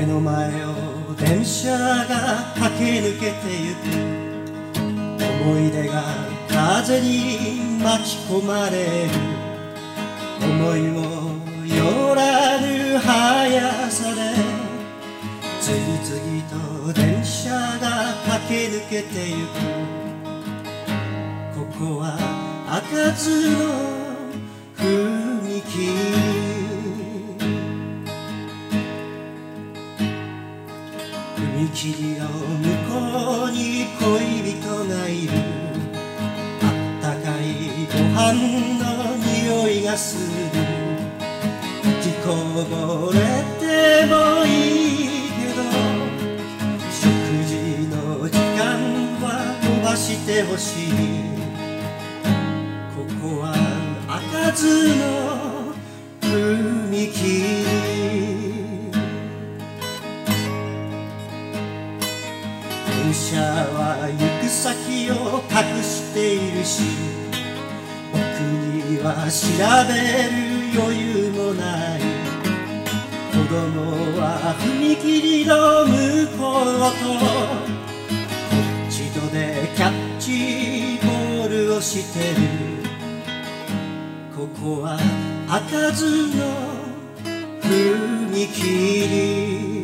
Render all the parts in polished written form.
の前を電車が駆け抜けてゆく。思い出が風に巻き込まれる。思いもよらぬ速さで次々と電車が駆け抜けてゆく。ここは開かずの踏切。踏切の向こうに恋人がいる。あったかいご飯の匂いがする。吹きこぼれてもいいけど食事の時間は延ばしてほしい。ここは開かずの踏切。電車は行く先を隠しているし、僕には調べる余裕もない。子供は踏切の向こうとこっちとでキャッチボールをしてる。ここは開かずの踏切。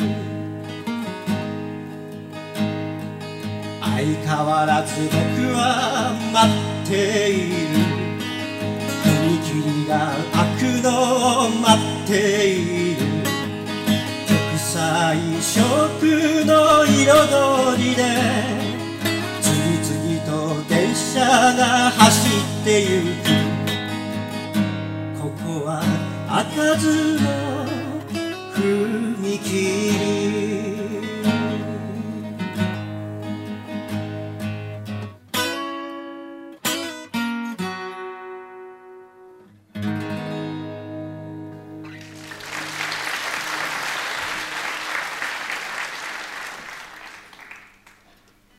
相変わらず僕は待っている。踏切が開くのを待っている。極彩色の彩りで次々と電車が走ってゆく。ここは開かずの踏切。